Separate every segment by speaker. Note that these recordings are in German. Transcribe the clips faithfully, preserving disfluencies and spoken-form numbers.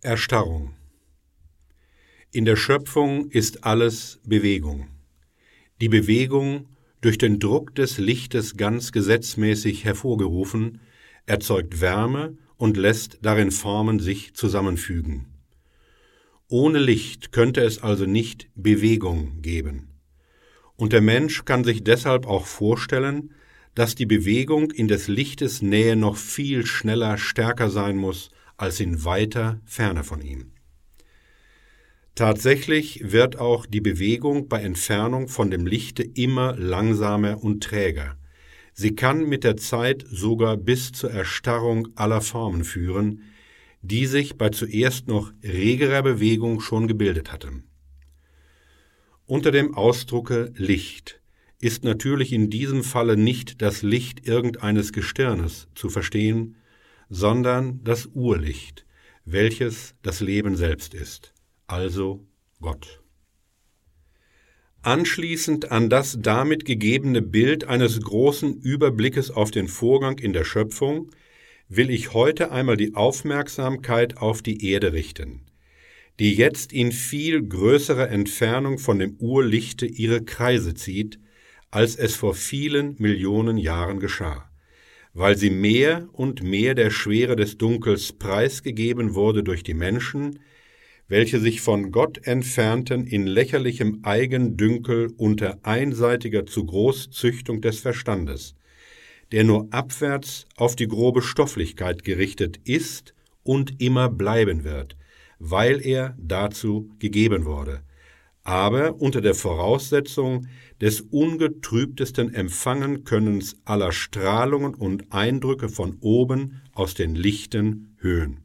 Speaker 1: Erstarrung. In der Schöpfung ist alles Bewegung. Die Bewegung, durch den Druck des Lichtes ganz gesetzmäßig hervorgerufen, erzeugt Wärme und lässt darin Formen sich zusammenfügen. Ohne Licht könnte es also nicht Bewegung geben. Und der Mensch kann sich deshalb auch vorstellen, dass die Bewegung in des Lichtes Nähe noch viel schneller, stärker sein muss, als in weiter Ferne von ihm. Tatsächlich wird auch die Bewegung bei Entfernung von dem Lichte immer langsamer und träger. Sie kann mit der Zeit sogar bis zur Erstarrung aller Formen führen, die sich bei zuerst noch regerer Bewegung schon gebildet hatten. Unter dem Ausdrucke Licht ist natürlich in diesem Falle nicht das Licht irgendeines Gestirnes zu verstehen, sondern das Urlicht, welches das Leben selbst ist, also Gott. Anschließend an das damit gegebene Bild eines großen Überblickes auf den Vorgang in der Schöpfung will ich heute einmal die Aufmerksamkeit auf die Erde richten, die jetzt in viel größerer Entfernung von dem Urlichte ihre Kreise zieht, als es vor vielen Millionen Jahren geschah, weil sie mehr und mehr der Schwere des Dunkels preisgegeben wurde durch die Menschen, welche sich von Gott entfernten in lächerlichem Eigendünkel unter einseitiger Zugroßzüchtung des Verstandes, der nur abwärts auf die grobe Stofflichkeit gerichtet ist und immer bleiben wird, weil er dazu gegeben wurde, aber unter der Voraussetzung des ungetrübtesten Empfangenkönnens aller Strahlungen und Eindrücke von oben aus den lichten Höhen.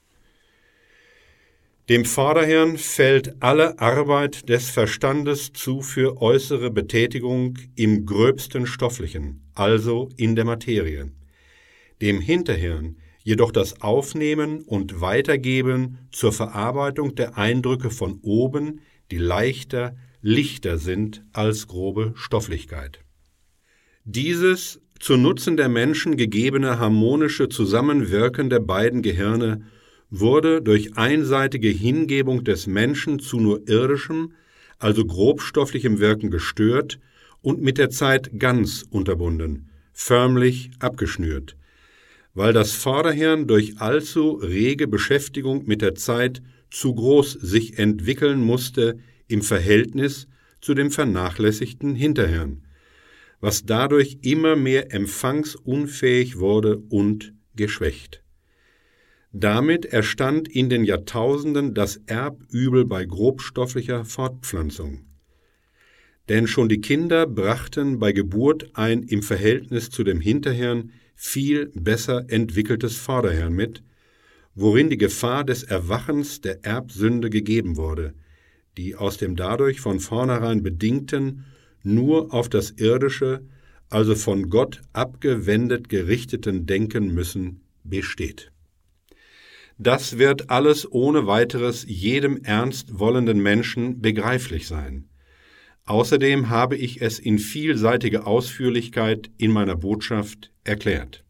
Speaker 1: Dem Vaterhirn fällt alle Arbeit des Verstandes zu für äußere Betätigung im gröbsten Stofflichen, also in der Materie. Dem Hinterhirn jedoch das Aufnehmen und Weitergeben zur Verarbeitung der Eindrücke von oben, die leichter, lichter sind als grobe Stofflichkeit. Dieses zu Nutzen der Menschen gegebene harmonische Zusammenwirken der beiden Gehirne wurde durch einseitige Hingebung des Menschen zu nur irdischem, also grobstofflichem Wirken gestört und mit der Zeit ganz unterbunden, förmlich abgeschnürt, weil das Vorderhirn durch allzu rege Beschäftigung mit der Zeit zu groß sich entwickeln musste im Verhältnis zu dem vernachlässigten Hinterhirn, was dadurch immer mehr empfangsunfähig wurde und geschwächt. Damit erstand in den Jahrtausenden das Erbübel bei grobstofflicher Fortpflanzung. Denn schon die Kinder brachten bei Geburt ein im Verhältnis zu dem Hinterhirn viel besser entwickeltes Vorderhirn mit, worin die Gefahr des Erwachens der Erbsünde gegeben wurde, die aus dem dadurch von vornherein bedingten, nur auf das irdische, also von Gott abgewendet gerichteten Denken müssen, besteht. Das wird alles ohne weiteres jedem ernst wollenden Menschen begreiflich sein. Außerdem habe ich es in vielseitiger Ausführlichkeit in meiner Botschaft erklärt.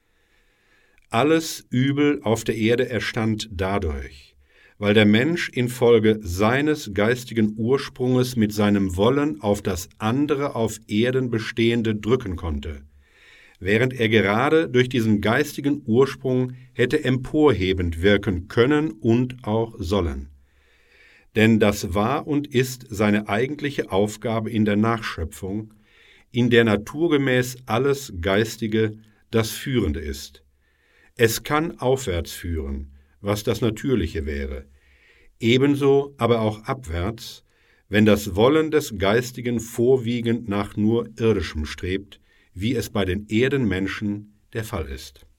Speaker 1: Alles Übel auf der Erde erstand dadurch, weil der Mensch infolge seines geistigen Ursprunges mit seinem Wollen auf das andere auf Erden Bestehende drücken konnte, während er gerade durch diesen geistigen Ursprung hätte emporhebend wirken können und auch sollen. Denn das war und ist seine eigentliche Aufgabe in der Nachschöpfung, in der naturgemäß alles Geistige das Führende ist. Es kann aufwärts führen, was das Natürliche wäre, ebenso aber auch abwärts, wenn das Wollen des Geistigen vorwiegend nach nur Irdischem strebt, wie es bei den Erdenmenschen der Fall ist.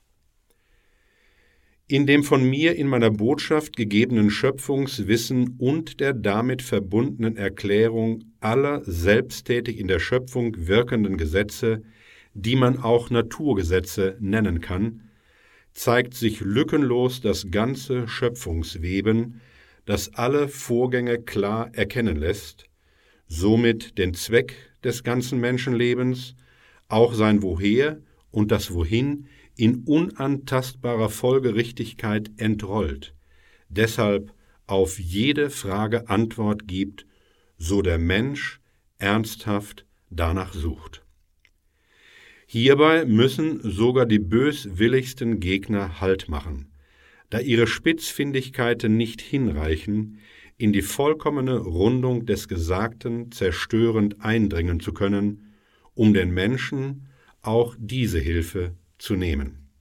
Speaker 1: In dem von mir in meiner Botschaft gegebenen Schöpfungswissen und der damit verbundenen Erklärung aller selbsttätig in der Schöpfung wirkenden Gesetze, die man auch Naturgesetze nennen kann, zeigt sich lückenlos das ganze Schöpfungsweben, das alle Vorgänge klar erkennen lässt, somit den Zweck des ganzen Menschenlebens, auch sein Woher und das Wohin in unantastbarer Folgerichtigkeit entrollt, deshalb auf jede Frage Antwort gibt, so der Mensch ernsthaft danach sucht. Hierbei müssen sogar die böswilligsten Gegner Halt machen, da ihre Spitzfindigkeiten nicht hinreichen, in die vollkommene Rundung des Gesagten zerstörend eindringen zu können, um den Menschen auch diese Hilfe zu nehmen.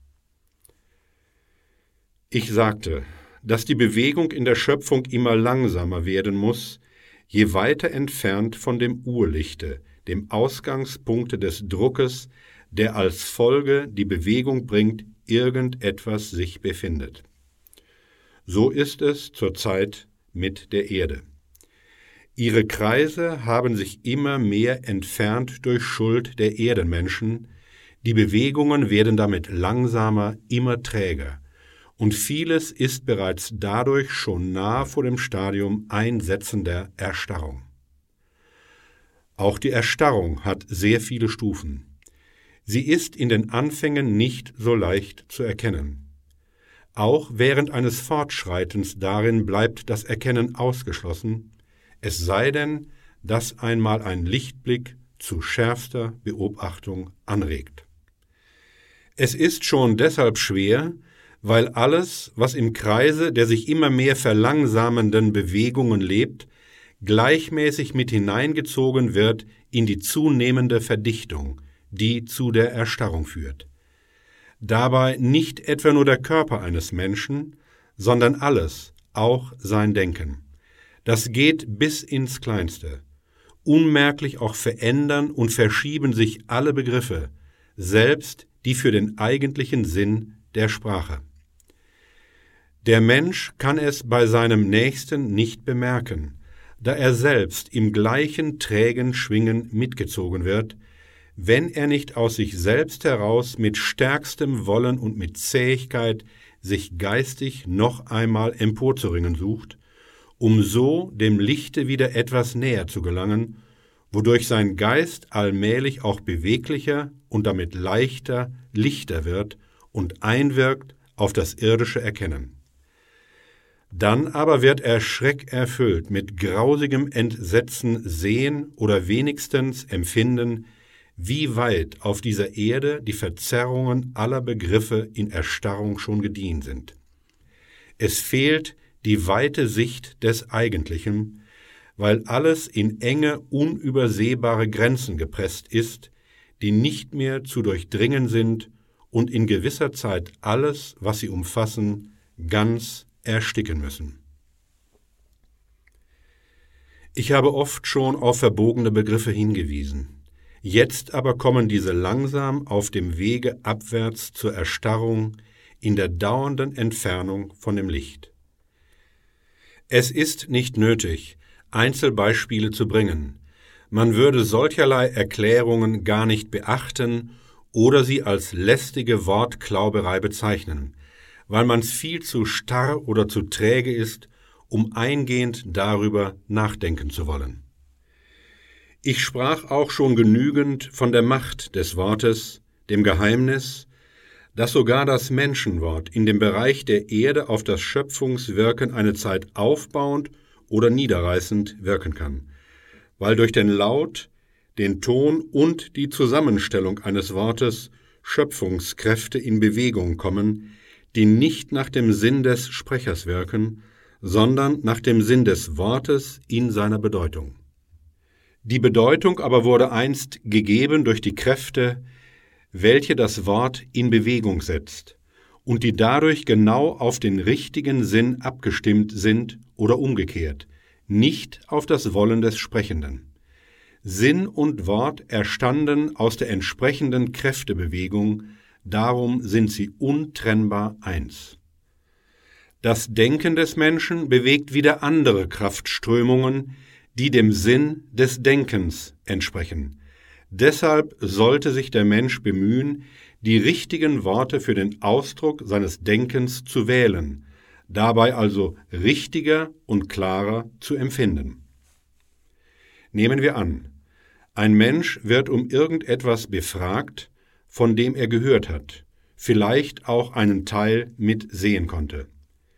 Speaker 1: Ich sagte, dass die Bewegung in der Schöpfung immer langsamer werden muss, je weiter entfernt von dem Urlichte, dem Ausgangspunkte des Druckes, der als Folge die Bewegung bringt, irgendetwas sich befindet. So ist es zurzeit mit der Erde. Ihre Kreise haben sich immer mehr entfernt durch Schuld der Erdenmenschen, die Bewegungen werden damit langsamer, immer träger, und vieles ist bereits dadurch schon nah vor dem Stadium einsetzender Erstarrung. Auch die Erstarrung hat sehr viele Stufen. Sie ist in den Anfängen nicht so leicht zu erkennen. Auch während eines Fortschreitens darin bleibt das Erkennen ausgeschlossen, es sei denn, dass einmal ein Lichtblick zu schärfster Beobachtung anregt. Es ist schon deshalb schwer, weil alles, was im Kreise der sich immer mehr verlangsamenden Bewegungen lebt, gleichmäßig mit hineingezogen wird in die zunehmende Verdichtung, die zu der Erstarrung führt. Dabei nicht etwa nur der Körper eines Menschen, sondern alles, auch sein Denken. Das geht bis ins Kleinste. Unmerklich auch verändern und verschieben sich alle Begriffe, selbst die für den eigentlichen Sinn der Sprache. Der Mensch kann es bei seinem Nächsten nicht bemerken, da er selbst im gleichen trägen Schwingen mitgezogen wird, wenn er nicht aus sich selbst heraus mit stärkstem Wollen und mit Zähigkeit sich geistig noch einmal emporzuringen sucht, um so dem Lichte wieder etwas näher zu gelangen, wodurch sein Geist allmählich auch beweglicher und damit leichter, lichter wird und einwirkt auf das irdische Erkennen. Dann aber wird er schreckerfüllt mit grausigem Entsetzen sehen oder wenigstens empfinden, wie weit auf dieser Erde die Verzerrungen aller Begriffe in Erstarrung schon gediehen sind. Es fehlt die weite Sicht des Eigentlichen, weil alles in enge, unübersehbare Grenzen gepresst ist, die nicht mehr zu durchdringen sind und in gewisser Zeit alles, was sie umfassen, ganz ersticken müssen. Ich habe oft schon auf verbogene Begriffe hingewiesen. Jetzt aber kommen diese langsam auf dem Wege abwärts zur Erstarrung in der dauernden Entfernung von dem Licht. Es ist nicht nötig, Einzelbeispiele zu bringen. Man würde solcherlei Erklärungen gar nicht beachten oder sie als lästige Wortklauberei bezeichnen, weil man viel zu starr oder zu träge ist, um eingehend darüber nachdenken zu wollen. Ich sprach auch schon genügend von der Macht des Wortes, dem Geheimnis, dass sogar das Menschenwort in dem Bereich der Erde auf das Schöpfungswirken eine Zeit aufbauend oder niederreißend wirken kann, weil durch den Laut, den Ton und die Zusammenstellung eines Wortes Schöpfungskräfte in Bewegung kommen, die nicht nach dem Sinn des Sprechers wirken, sondern nach dem Sinn des Wortes in seiner Bedeutung. Die Bedeutung aber wurde einst gegeben durch die Kräfte, welche das Wort in Bewegung setzt und die dadurch genau auf den richtigen Sinn abgestimmt sind oder umgekehrt, nicht auf das Wollen des Sprechenden. Sinn und Wort erstanden aus der entsprechenden Kräftebewegung, darum sind sie untrennbar eins. Das Denken des Menschen bewegt wieder andere Kraftströmungen, die dem Sinn des Denkens entsprechen. Deshalb sollte sich der Mensch bemühen, die richtigen Worte für den Ausdruck seines Denkens zu wählen, dabei also richtiger und klarer zu empfinden. Nehmen wir an, ein Mensch wird um irgendetwas befragt, von dem er gehört hat, vielleicht auch einen Teil mit sehen konnte.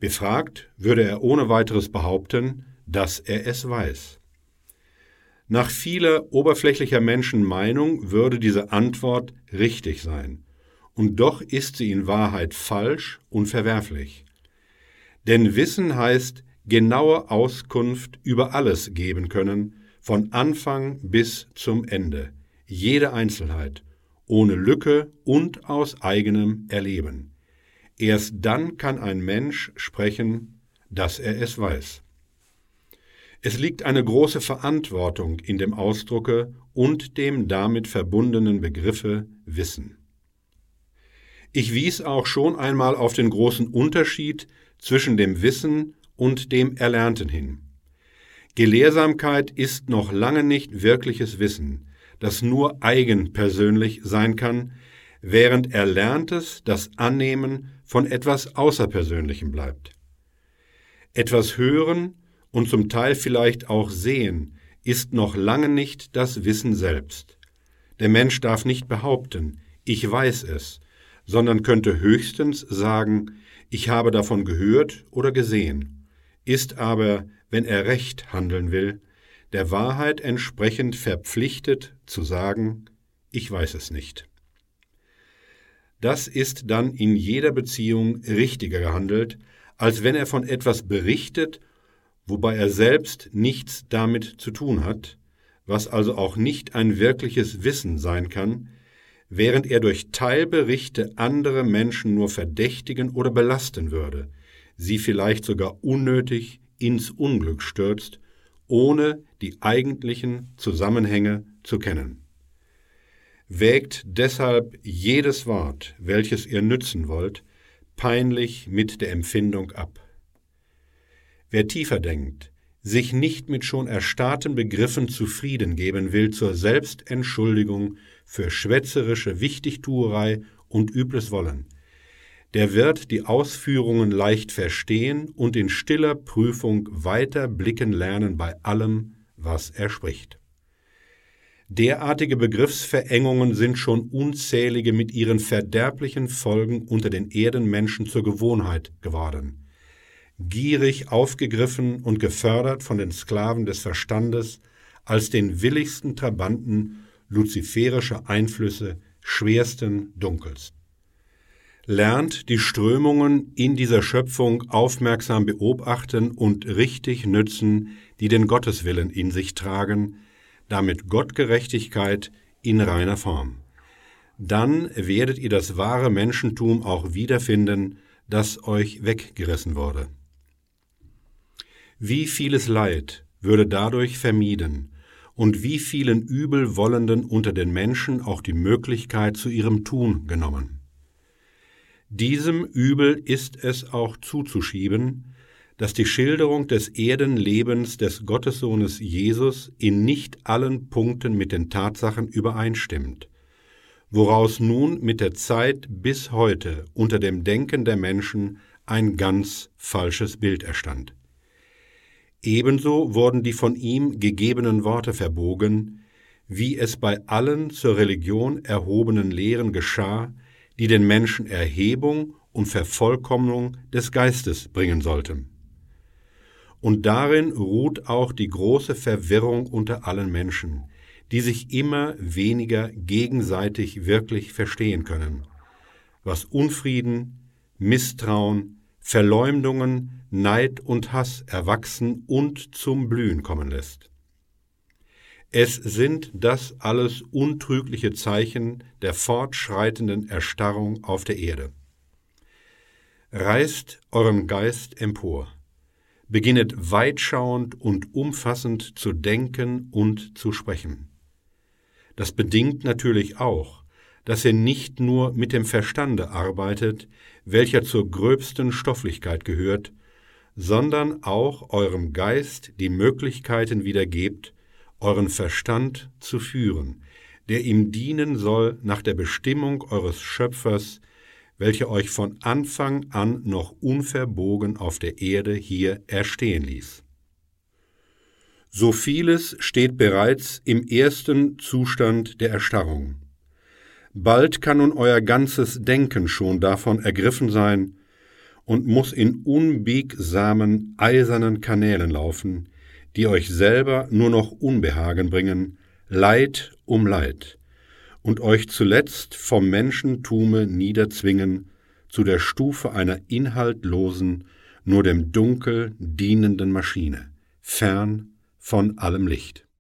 Speaker 1: Befragt würde er ohne weiteres behaupten, dass er es weiß. Nach vieler oberflächlicher Menschen Meinung würde diese Antwort richtig sein, und doch ist sie in Wahrheit falsch und verwerflich. Denn Wissen heißt genaue Auskunft über alles geben können, von Anfang bis zum Ende, jede Einzelheit, ohne Lücke und aus eigenem Erleben. Erst dann kann ein Mensch sprechen, dass er es weiß. Es liegt eine große Verantwortung in dem Ausdrucke und dem damit verbundenen Begriffe Wissen. Ich wies auch schon einmal auf den großen Unterschied zwischen dem Wissen und dem Erlernten hin. Gelehrsamkeit ist noch lange nicht wirkliches Wissen, das nur eigenpersönlich sein kann, während Erlerntes das Annehmen von etwas Außerpersönlichem bleibt. Etwas hören und zum Teil vielleicht auch sehen ist noch lange nicht das Wissen selbst. Der Mensch darf nicht behaupten, ich weiß es, sondern könnte höchstens sagen, ich habe davon gehört oder gesehen, ist aber, wenn er recht handeln will, der Wahrheit entsprechend verpflichtet zu sagen, ich weiß es nicht. Das ist dann in jeder Beziehung richtiger gehandelt, als wenn er von etwas berichtet, wobei er selbst nichts damit zu tun hat, was also auch nicht ein wirkliches Wissen sein kann, während er durch Teilberichte andere Menschen nur verdächtigen oder belasten würde, sie vielleicht sogar unnötig ins Unglück stürzt, ohne die eigentlichen Zusammenhänge zu kennen. Wägt deshalb jedes Wort, welches ihr nützen wollt, peinlich mit der Empfindung ab. Wer tiefer denkt, sich nicht mit schon erstarrten Begriffen zufrieden geben will zur Selbstentschuldigung für schwätzerische Wichtigtuerei und übles Wollen, der wird die Ausführungen leicht verstehen und in stiller Prüfung weiter blicken lernen bei allem, was er spricht. Derartige Begriffsverengungen sind schon unzählige mit ihren verderblichen Folgen unter den Erdenmenschen zur Gewohnheit geworden. Gierig aufgegriffen und gefördert von den Sklaven des Verstandes als den willigsten Trabanten luziferischer Einflüsse schwersten Dunkels. Lernt die Strömungen in dieser Schöpfung aufmerksam beobachten und richtig nützen, die den Gotteswillen in sich tragen, damit Gottgerechtigkeit in reiner Form. Dann werdet ihr das wahre Menschentum auch wiederfinden, das euch weggerissen wurde. Wie vieles Leid würde dadurch vermieden und wie vielen Übelwollenden unter den Menschen auch die Möglichkeit zu ihrem Tun genommen. Diesem Übel ist es auch zuzuschieben, dass die Schilderung des Erdenlebens des Gottessohnes Jesus in nicht allen Punkten mit den Tatsachen übereinstimmt, woraus nun mit der Zeit bis heute unter dem Denken der Menschen ein ganz falsches Bild erstand. Ebenso wurden die von ihm gegebenen Worte verbogen, wie es bei allen zur Religion erhobenen Lehren geschah, die den Menschen Erhebung und Vervollkommnung des Geistes bringen sollten. Und darin ruht auch die große Verwirrung unter allen Menschen, die sich immer weniger gegenseitig wirklich verstehen können, was Unfrieden, Misstrauen, Verleumdungen, Neid und Hass erwachsen und zum Blühen kommen lässt. Es sind das alles untrügliche Zeichen der fortschreitenden Erstarrung auf der Erde. Reißt euren Geist empor. Beginnet weitschauend und umfassend zu denken und zu sprechen. Das bedingt natürlich auch, dass ihr nicht nur mit dem Verstande arbeitet, welcher zur gröbsten Stofflichkeit gehört, sondern auch eurem Geist die Möglichkeiten wiedergebt, euren Verstand zu führen, der ihm dienen soll nach der Bestimmung eures Schöpfers, welcher euch von Anfang an noch unverbogen auf der Erde hier erstehen ließ. So vieles steht bereits im ersten Zustand der Erstarrung. Bald kann nun euer ganzes Denken schon davon ergriffen sein, und muss in unbiegsamen, eisernen Kanälen laufen, die euch selber nur noch Unbehagen bringen, Leid um Leid, und euch zuletzt vom Menschentume niederzwingen zu der Stufe einer inhaltlosen, nur dem Dunkel dienenden Maschine, fern von allem Licht.